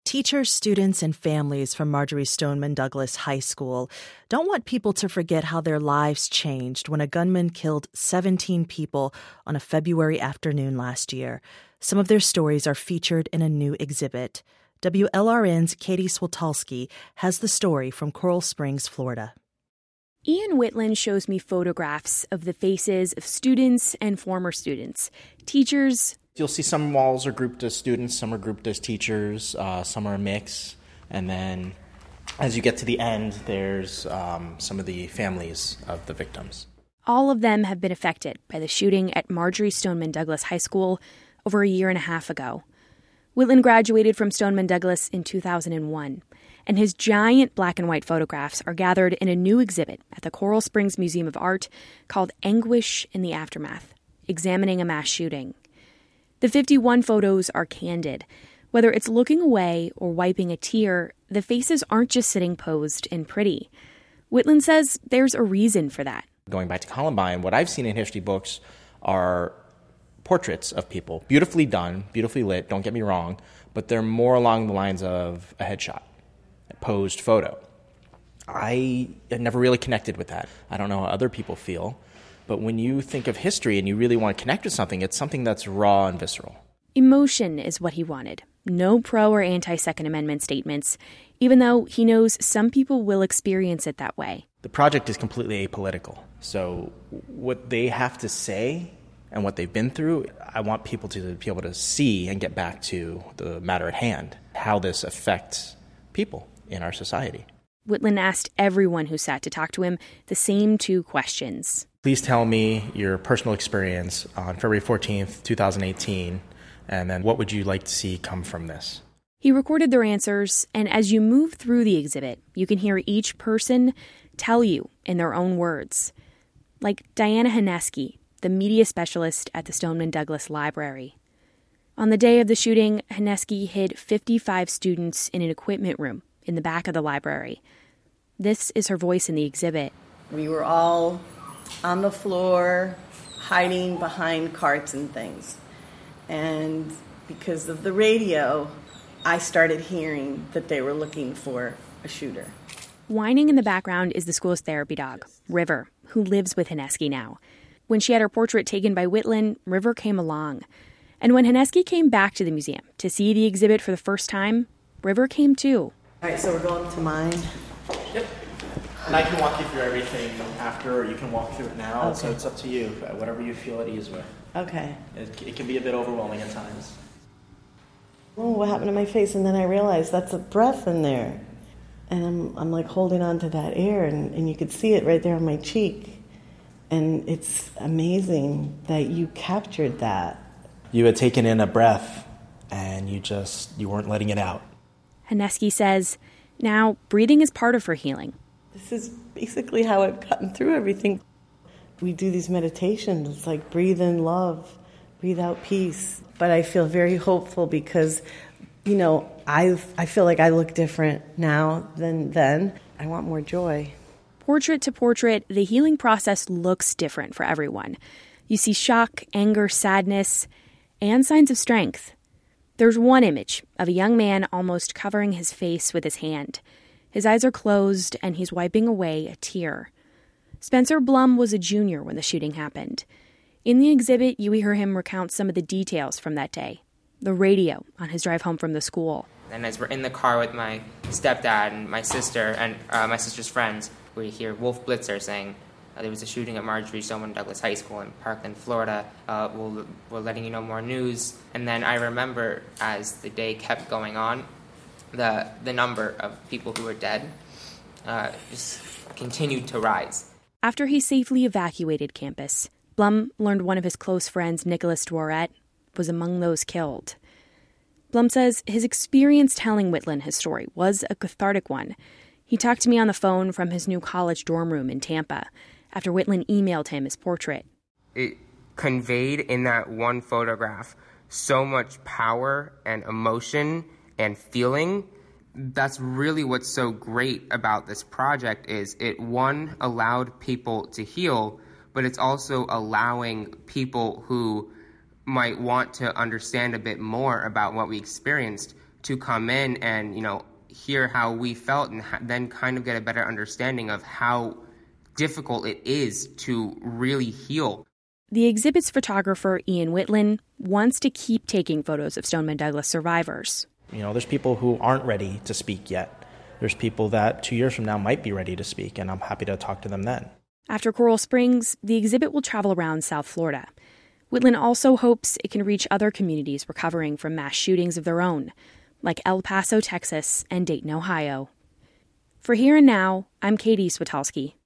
Teachers, students, and families from Marjory Stoneman Douglas High School don't want people to forget how their lives changed when a gunman killed 17 people on a February afternoon last year. Some of their stories are featured in a new exhibit. WLRN's Katie Swoltalski has the story from Coral Springs, Florida. Ian Whitland shows me photographs of the faces of students and former students, teachers. You'll see some walls are grouped as students, some are grouped as teachers, some are a mix. And then as you get to the end, there's some of the families of the victims. All of them have been affected by the shooting at Marjory Stoneman Douglas High School over a year and a half ago. Whitland graduated from Stoneman Douglas in 2001, and his giant black and white photographs are gathered in a new exhibit at the Coral Springs Museum of Art called Anguish in the Aftermath, examining a mass shooting. The 51 photos are candid. Whether it's looking away or wiping a tear, the faces aren't just sitting posed and pretty. Whitland says there's a reason for that. Going back to Columbine, what I've seen in history books are portraits of people, beautifully done, beautifully lit, don't get me wrong, but they're more along the lines of a headshot, a posed photo. I never really connected with that. I don't know how other people feel. But when you think of history and you really want to connect with something, it's something that's raw and visceral. Emotion is what he wanted. No pro or anti-Second Amendment statements, even though he knows some people will experience it that way. The project is completely apolitical. So what they have to say and what they've been through, I want people to be able to see and get back to the matter at hand, how this affects people in our society. Whitland asked everyone who sat to talk to him the same two questions. Please tell me your personal experience on February 14th, 2018, and then what would you like to see come from this? He recorded their answers, and as you move through the exhibit, you can hear each person tell you in their own words. Like Diana Haneski, the media specialist at the Stoneman Douglas Library. On the day of the shooting, Haneski hid 55 students in an equipment room in the back of the library. This is her voice in the exhibit. We were all on the floor, hiding behind carts and things. And because of the radio, I started hearing that they were looking for a shooter. Whining in the background is the school's therapy dog, River, who lives with Haneski now. When she had her portrait taken by Whitland, River came along. And when Haneski came back to the museum to see the exhibit for the first time, River came too. All right, so we're going to mine. Yep. And I can walk you through everything after, or you can walk through it now. Okay. So it's up to you, whatever you feel at ease with. Okay. It can be a bit overwhelming at times. Oh, what happened to my face? And then I realized that's a breath in there. And I'm like holding on to that air, and you could see it right there on my cheek. And it's amazing that you captured that. You had taken in a breath, and you weren't letting it out. Haneski says, now breathing is part of her healing. This is basically how I've gotten through everything. We do these meditations. It's like breathe in love, breathe out peace. But I feel very hopeful because, I feel like I look different now than then. I want more joy. Portrait to portrait, the healing process looks different for everyone. You see shock, anger, sadness, and signs of strength. There's one image of a young man almost covering his face with his hand. His eyes are closed, and he's wiping away a tear. Spencer Blum was a junior when the shooting happened. In the exhibit, you hear him recount some of the details from that day. The radio on his drive home from the school. And as we're in the car with my stepdad and my sister and my sister's friends, we hear Wolf Blitzer saying, there was a shooting at Marjory Stoneman Douglas High School in Parkland, Florida. We're letting you know more news. And then I remember as the day kept going on, the number of people who were dead just continued to rise. After he safely evacuated campus, Blum learned one of his close friends, Nicholas Dworet, was among those killed. Blum says his experience telling Whitland his story was a cathartic one. He talked to me on the phone from his new college dorm room in Tampa after Whitland emailed him his portrait. It conveyed in that one photograph so much power and emotion and feeling. That's really what's so great about this project is it, one, allowed people to heal, but it's also allowing people who might want to understand a bit more about what we experienced to come in and, hear how we felt and then kind of get a better understanding of how difficult it is to really heal. The exhibit's photographer, Ian Whitlin, wants to keep taking photos of Stoneman Douglas survivors. There's people who aren't ready to speak yet. There's people that 2 years from now might be ready to speak, and I'm happy to talk to them then. After Coral Springs, the exhibit will travel around South Florida. Whitlin also hopes it can reach other communities recovering from mass shootings of their own, like El Paso, Texas, and Dayton, Ohio. For Here and Now, I'm Katie Switolski.